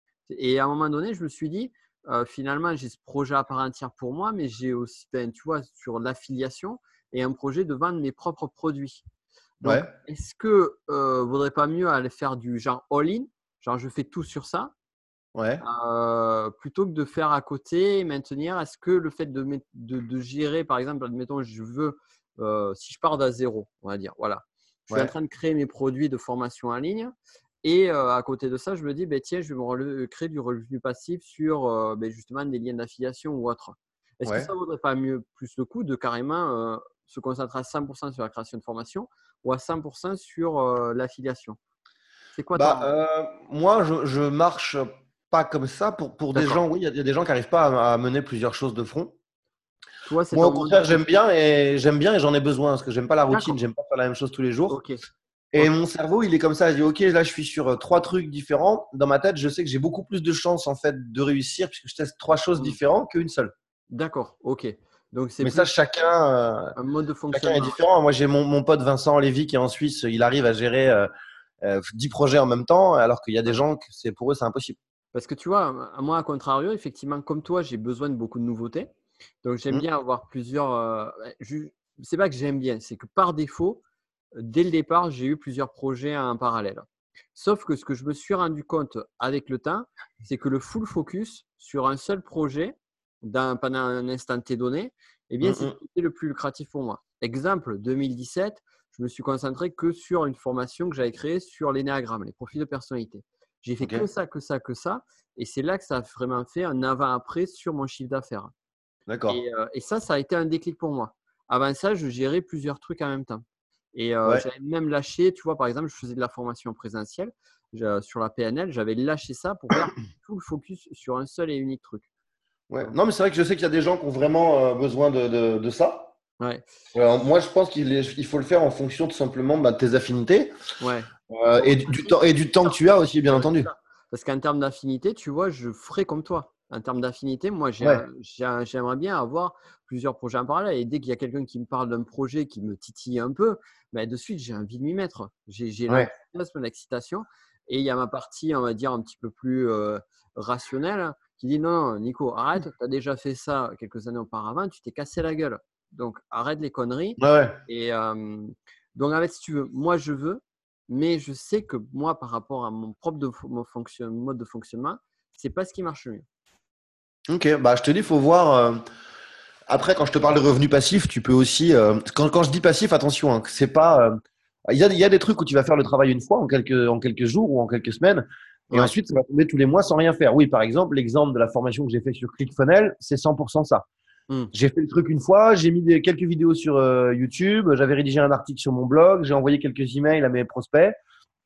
Speaker 1: Et à un moment donné, je me suis dit, euh, finalement, j'ai ce projet à part entière pour moi, mais j'ai aussi, ben, tu vois, sur l'affiliation et un projet de vendre mes propres produits. Donc,
Speaker 2: ouais,
Speaker 1: est-ce que euh, vaudrait pas mieux aller faire du genre all-in, genre je fais tout sur ça,
Speaker 2: ouais,
Speaker 1: euh, plutôt que de faire à côté et maintenir. Est-ce que le fait de, met- de, de gérer, par exemple, admettons, je veux, euh, si je pars d'à zéro, on va dire, voilà, je suis en
Speaker 2: ouais,
Speaker 1: train de créer mes produits de formation en ligne et euh, à côté de ça, je me dis, ben, tiens, je vais me rele- créer du revenu passif sur euh, ben, justement des liens d'affiliation ou autre. Est-ce que
Speaker 2: ouais.
Speaker 1: ça vaudrait pas mieux plus le coup de carrément euh, se concentrer à cent pour cent sur la création de formation ou à cent pour cent sur euh, l'affiliation? C'est quoi
Speaker 2: Bah,
Speaker 1: ton…
Speaker 2: euh, moi, je, je marche pas comme ça. Pour, pour des
Speaker 1: D'accord.
Speaker 2: gens, oui, il y, a il y a des gens qui n'arrivent pas à, à mener plusieurs choses de front.
Speaker 1: Toi, c'est
Speaker 2: Moi, au
Speaker 1: ton mode de
Speaker 2: contraire, j'aime
Speaker 1: fonctionnement.
Speaker 2: bien et j'aime bien et j'en ai besoin parce que j'aime pas la routine,
Speaker 1: D'accord.
Speaker 2: j'aime pas faire la même chose tous les jours.
Speaker 1: Ok.
Speaker 2: Et
Speaker 1: Ok.
Speaker 2: mon cerveau, il est comme ça. Je dis, ok, là, je suis sur euh, trois trucs différents. Dans ma tête, je sais que j'ai beaucoup plus de chances en fait de réussir puisque je teste trois choses
Speaker 1: Hmm.
Speaker 2: différentes qu'une seule.
Speaker 1: D'accord. Ok. Donc, c'est
Speaker 2: Mais ça,
Speaker 1: plus
Speaker 2: chacun, euh,
Speaker 1: un mode de
Speaker 2: chacun est
Speaker 1: fonctionnement.
Speaker 2: différent. Moi, j'ai mon, mon pote Vincent Lévy qui est en Suisse. Il arrive à gérer euh, euh, dix projets en même temps, alors qu'il y a des
Speaker 1: Ouais.
Speaker 2: gens que c'est pour eux, c'est impossible.
Speaker 1: Parce que tu vois, moi, à contrario, effectivement, comme toi, j'ai besoin de beaucoup de nouveautés. Donc, j'aime
Speaker 2: Mm,
Speaker 1: bien avoir plusieurs. Euh, ouais, je- c'est pas que j'aime bien, c'est que par défaut, dès le départ, j'ai eu plusieurs projets en parallèle. Sauf que ce que je me suis rendu compte avec le temps, c'est que le full focus sur un seul projet dans- pendant un instant T donné, eh bien,
Speaker 2: mm,
Speaker 1: c'est ce
Speaker 2: mm.
Speaker 1: qui était le plus lucratif pour moi. Exemple, deux mille dix-sept, je me suis concentré que sur une formation que j'avais créée sur l'énéagramme, les profils de personnalité. J'ai fait
Speaker 2: Ok,
Speaker 1: que ça, que ça, que ça. Et c'est là que ça a vraiment fait un avant-après sur mon chiffre d'affaires.
Speaker 2: d'accord.
Speaker 1: Et, euh, et ça, ça a été un déclic pour moi. Avant ça, je gérais plusieurs trucs en même temps. Et euh,
Speaker 2: Ouais.
Speaker 1: j'avais même lâché, tu vois, par exemple, je faisais de la formation présentielle je- sur la P N L, j'avais lâché ça pour faire tout le focus sur un seul et unique truc.
Speaker 2: Ouais.
Speaker 1: Donc,
Speaker 2: Non, mais c'est vrai que je sais qu'il y a des gens qui ont vraiment euh, besoin de, de, de ça.
Speaker 1: ouais,
Speaker 2: Alors, moi, je pense qu'il est- il faut le faire en fonction tout simplement bah, de tes affinités
Speaker 1: ouais.
Speaker 2: euh,
Speaker 1: Bon,
Speaker 2: et du, du
Speaker 1: après,
Speaker 2: temps, et du temps que tu as aussi, bien
Speaker 1: les
Speaker 2: entendu.
Speaker 1: résultats. Parce qu'en termes d'affinité, tu vois, je ferai comme toi. En termes d'affinité, moi, j'ai
Speaker 2: Ouais,
Speaker 1: un- j'ai un- j'aimerais bien avoir plusieurs projets en parallèle. Et dès qu'il y a quelqu'un qui me parle d'un projet qui me titille un peu, ben, de suite, j'ai envie de m'y mettre. J'ai j'ai
Speaker 2: ouais,
Speaker 1: l'enthousiasme, l'excitation. Et il y a ma partie, on va dire, un petit peu plus euh, rationnelle qui dit non, non, Nico, arrête, tu as déjà fait ça quelques années auparavant, tu t'es cassé la gueule. Donc, arrête les conneries.
Speaker 2: ouais, ouais.
Speaker 1: Et euh, donc, en fait, si tu veux, moi, je veux, mais je sais que moi, par rapport à mon propre de, mon fonction- mode de fonctionnement, c'est pas ce qui marche le mieux.
Speaker 2: Ok, bah, je te dis, il faut voir. euh, Après, quand je te parle de revenus passifs, tu peux aussi. euh, Quand, quand je dis passif, attention, hein, que c'est pas. euh, Il y a, il y a des trucs où tu vas faire le travail une fois, en quelques, en quelques jours ou en quelques semaines, et
Speaker 1: Ouais.
Speaker 2: ensuite, ça va tomber tous les mois sans rien faire. Oui, par exemple, l'exemple de la formation que j'ai fait sur ClickFunnels, c'est cent pour cent ça.
Speaker 1: Hmm.
Speaker 2: J'ai fait le truc une fois, j'ai mis des, quelques vidéos sur euh, YouTube, j'avais rédigé un article sur mon blog, j'ai envoyé quelques emails à mes prospects.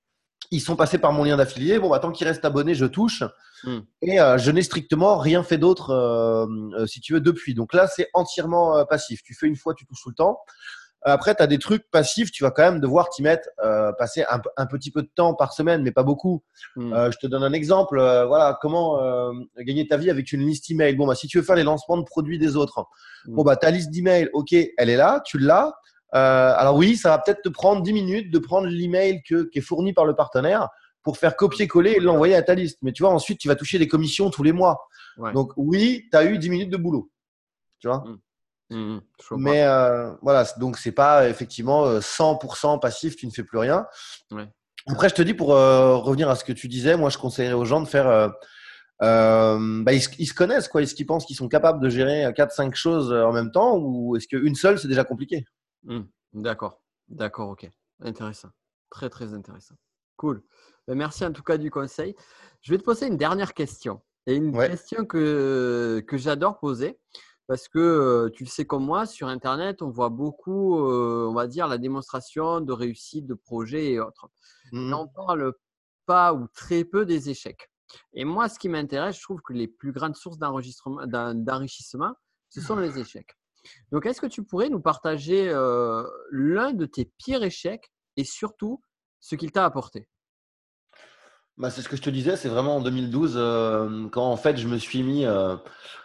Speaker 2: Ils sont passés par mon lien d'affilié. Bon, bah, tant qu'ils restent abonnés, je touche.
Speaker 1: Mm.
Speaker 2: Et euh, je n'ai strictement rien fait d'autre, euh, euh, si tu veux, depuis. Donc là, c'est entièrement euh, passif. Tu fais une fois, tu touches tout le temps. Après, tu as des trucs passifs, tu vas quand même devoir t'y mettre, euh, passer un, un petit peu de temps par semaine, mais pas beaucoup.
Speaker 1: Mm.
Speaker 2: Euh, je te donne un exemple. Euh, voilà, comment euh, gagner ta vie avec une liste email. Bon, bah, si tu veux faire les lancements de produits des autres,
Speaker 1: Mm.
Speaker 2: bon, bah, ta liste d'email, ok, elle est là, tu l'as. Euh, alors oui, ça va peut-être te prendre dix minutes de prendre l'email que, qui est fourni par le partenaire pour faire copier-coller et l'envoyer à ta liste. Mais tu vois, ensuite, tu vas toucher des commissions tous les mois.
Speaker 1: Ouais.
Speaker 2: Donc oui, tu as eu dix minutes de boulot. Tu vois.
Speaker 1: Mm. Mm. Je comprends.
Speaker 2: Mais euh, voilà, donc c'est pas effectivement cent pour cent passif, tu ne fais plus rien.
Speaker 1: Ouais.
Speaker 2: Après, je te dis, pour euh, revenir à ce que tu disais, moi je conseillerais aux gens de faire. Euh, euh, bah, ils, se- ils se connaissent, quoi. Est-ce qu'ils pensent qu'ils sont capables de gérer quatre cinq choses en même temps, ou est-ce qu'une seule, c'est déjà compliqué?
Speaker 1: Mm. D'accord. D'accord, ok. Intéressant. Très, très intéressant. Cool. Ben, merci en tout cas du conseil. Je vais te poser une dernière question. Et une
Speaker 2: Ouais.
Speaker 1: question que, que j'adore poser parce que euh, tu le sais comme moi, sur Internet, on voit beaucoup, euh, on va dire, la démonstration de réussite de projets et autres. Mais on
Speaker 2: Mhm.
Speaker 1: ne parle pas ou très peu des échecs. Et moi, ce qui m'intéresse, je trouve que les plus grandes sources d'enregistrement- d'en- d'enrichissement, ce sont les échecs. Donc, est-ce que tu pourrais nous partager euh, l'un de tes pires échecs et surtout ce qu'il t'a apporté?
Speaker 2: Bah, c'est ce que je te disais, c'est vraiment en deux mille douze, euh, quand en fait je me suis mis euh,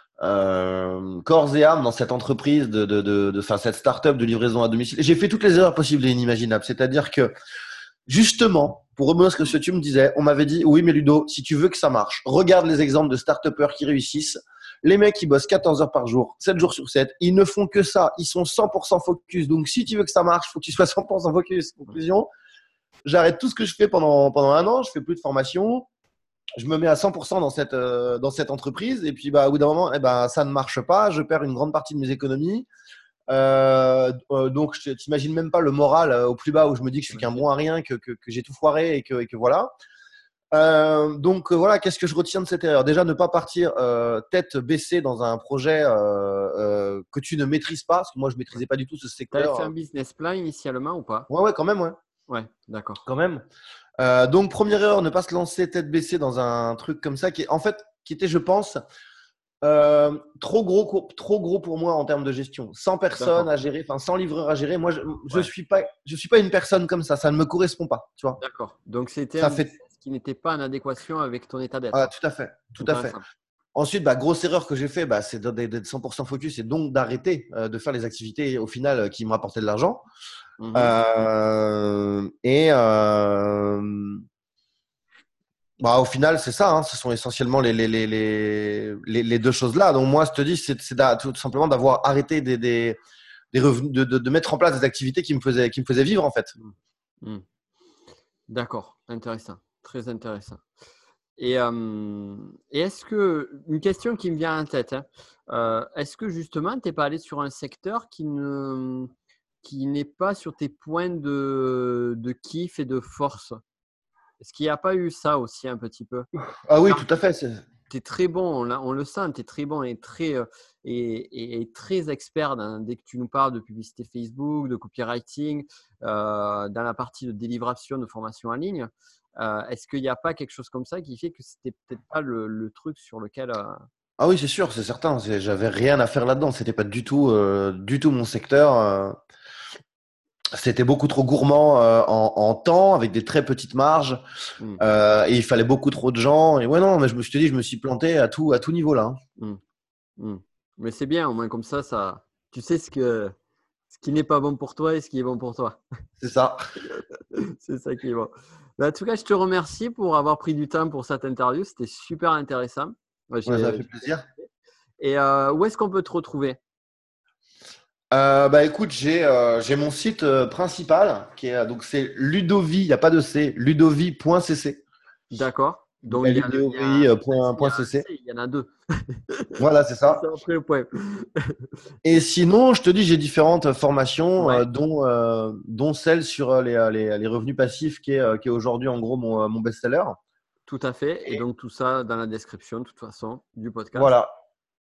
Speaker 2: euh, corps et âme dans cette entreprise de, de, de, de, enfin, cette start-up de livraison à domicile. J'ai fait toutes les erreurs possibles et inimaginables. C'est-à-dire que justement, pour rebondir sur ce que tu me disais, on m'avait dit, oui, mais Ludo, si tu veux que ça marche, regarde les exemples de start-upers qui réussissent. Les mecs, ils bossent quatorze heures par jour, sept jours sur sept. Ils ne font que ça. Ils sont cent pour cent focus. Donc, si tu veux que ça marche, il faut que tu sois cent pour cent focus. Conclusion, j'arrête tout ce que je fais pendant, pendant un an. Je fais plus de formation. Je me mets à cent pour cent dans cette, euh, dans cette entreprise. Et puis, bah, au bout d'un moment, eh ben, ça ne marche pas. Je perds une grande partie de mes économies. Euh, euh, donc, je t'imagine même pas le moral euh, au plus bas où je me dis que je suis qu'un bon à rien, que, que, que j'ai tout foiré et que, et que voilà. Euh, donc, euh, voilà, qu'est-ce que je retiens de cette erreur? Déjà, ne pas partir euh, tête baissée dans un projet euh, euh, que tu ne maîtrises pas, parce que moi, je maîtrisais pas du tout ce
Speaker 1: Tu avais fait un
Speaker 2: secteur.
Speaker 1: business plan initialement ou pas?
Speaker 2: Ouais, ouais, quand même, ouais,
Speaker 1: Ouais, d'accord.
Speaker 2: quand même. Euh, donc, première erreur, ne pas se lancer tête baissée dans un truc comme ça, qui est en fait, qui était, je pense, Euh, trop gros, trop gros pour moi en termes de gestion. cent personnes
Speaker 1: D'accord.
Speaker 2: à gérer, enfin cent livreurs à gérer. Moi, je, je
Speaker 1: Ouais,
Speaker 2: suis pas, je suis pas une personne comme ça. Ça ne me correspond pas. Tu vois.
Speaker 1: d'accord. Donc, c'était un
Speaker 2: Ça fait,
Speaker 1: business qui n'était pas en adéquation avec ton état
Speaker 2: ah,
Speaker 1: d'être.
Speaker 2: tout à fait, tout
Speaker 1: Tout
Speaker 2: à fait.
Speaker 1: ensemble.
Speaker 2: Ensuite, bah, grosse erreur que j'ai fait, bah, c'est d'être d'être cent pour cent focus et donc d'arrêter euh, de faire les activités au final euh, qui me rapportaient de l'argent.
Speaker 1: Mhm.
Speaker 2: Euh, et euh, bah, au final, c'est ça. Hein, ce sont essentiellement les, les, les, les, les, les deux choses-là. Donc moi, je te dis, c'est c'est d'a- tout simplement d'avoir arrêté des, des, des revenus, de, de, de mettre en place des activités qui me faisaient, qui me faisaient vivre en fait.
Speaker 1: Mm. Mm. D'accord. Intéressant. Très intéressant. Et, euh, et est-ce que, une question qui me vient en tête, hein, euh, est-ce que justement, tu n'es pas allé sur un secteur qui ne, qui n'est pas sur tes points de, de kiff et de force? Est-ce qu'il n'y a pas eu ça aussi un petit peu?
Speaker 2: Ah oui, tout à fait. c'est-
Speaker 1: Tu es très bon, on, l'a- on le sent, tu es très bon et très, euh, et, et- et très expert dans- dès que tu nous parles de publicité Facebook, de copywriting, euh, dans la partie de délivration de formation en ligne. Euh, est-ce qu'il n'y a pas quelque chose comme ça qui fait que c'était peut-être pas le, le truc sur lequel… euh,
Speaker 2: Ah oui, c'est sûr, c'est certain. c'est- J'avais rien à faire là-dedans. C'était pas du tout, euh, du tout mon secteur. euh. C'était beaucoup trop gourmand euh, en, en temps, avec des très petites marges,
Speaker 1: hmm,
Speaker 2: euh, et il fallait beaucoup trop de gens. Et ouais, non, mais je me suis dit, je me suis planté à tout, à tout niveau là. Hein.
Speaker 1: hmm, hmm. Mais c'est bien, au moins comme ça, ça, tu sais ce que, ce qui n'est pas bon pour toi et ce qui est bon pour toi.
Speaker 2: C'est ça.
Speaker 1: C'est ça qui est bon. Bah, en tout cas, je te remercie pour avoir pris du temps pour cette interview. C'était super intéressant. Moi,
Speaker 2: Ouais, ça
Speaker 1: j'ai-
Speaker 2: fait plaisir.
Speaker 1: Et euh, où est-ce qu'on peut te retrouver?
Speaker 2: Euh, bah écoute, j'ai euh, j'ai mon site euh, principal qui est euh, donc c'est Ludovi, il n'y a pas de C, ludovi point c c.
Speaker 1: D'accord. Donc, il y a, le- il y a,
Speaker 2: L U D O V I
Speaker 1: même
Speaker 2: point
Speaker 1: s'il y a un
Speaker 2: C C.
Speaker 1: C, il y en a deux.
Speaker 2: Voilà, c'est
Speaker 1: C'est
Speaker 2: ça.
Speaker 1: après le point.
Speaker 2: Et sinon, je te dis, j'ai différentes formations,
Speaker 1: Ouais,
Speaker 2: euh, dont, euh, dont celle sur euh, les, euh, les, les revenus passifs, qui est, euh, qui est aujourd'hui en gros mon, euh, mon best-seller.
Speaker 1: tout à fait. Et donc, tout ça dans la description, de toute façon, du podcast.
Speaker 2: Voilà.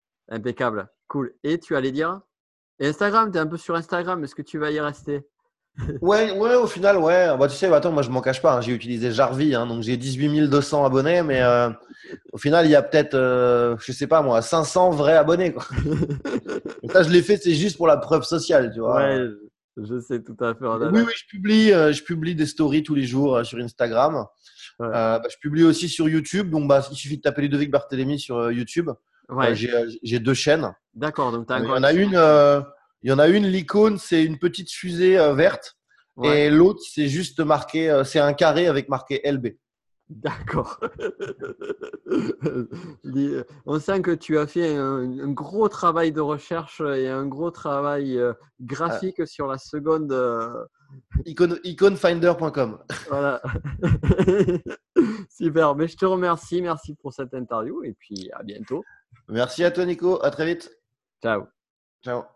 Speaker 1: Impeccable. Cool. Et tu allais dire? Et Instagram, tu es un peu sur Instagram. Est-ce que tu vas y rester?
Speaker 2: Ouais, ouais, au final, ouais. Bah, tu sais, bah, attends, moi, je m'en cache pas, hein. J'ai utilisé Jarvis, hein, donc j'ai dix-huit mille deux cents abonnés, mais euh, au final, il y a peut-être, euh, je sais pas moi, cinq cents vrais abonnés, quoi. Et ça, je l'ai fait, c'est juste pour la preuve sociale, tu
Speaker 1: Ouais,
Speaker 2: vois.
Speaker 1: je sais tout à fait. On
Speaker 2: Mais
Speaker 1: a
Speaker 2: oui,
Speaker 1: la-
Speaker 2: oui, je publie, euh, je publie des stories tous les jours euh, sur Instagram.
Speaker 1: Ouais.
Speaker 2: Euh, bah, je publie aussi sur YouTube, donc bah, il suffit de taper Ludovic Barthélémy sur euh, YouTube. Euh,
Speaker 1: Ouais.
Speaker 2: j'ai, euh, j'ai deux chaînes.
Speaker 1: D'accord. Donc, tu as un
Speaker 2: Euh, Il y
Speaker 1: compte
Speaker 2: en a
Speaker 1: YouTube.
Speaker 2: une, euh, il y en a une, l'icône, c'est une petite fusée euh, verte,
Speaker 1: Ouais.
Speaker 2: et l'autre, c'est juste marqué, euh, c'est un carré avec marqué L B.
Speaker 1: D'accord. Dis- On sent que tu as fait un, un gros travail de recherche et un gros travail euh,
Speaker 2: Euh,
Speaker 1: graphique sur la seconde. euh,
Speaker 2: icône, iconefinder point com.
Speaker 1: Voilà. Super. Mais je te remercie. Merci pour cette interview et puis à bientôt.
Speaker 2: Merci à toi, Nico. À très vite.
Speaker 1: Ciao.
Speaker 2: Ciao.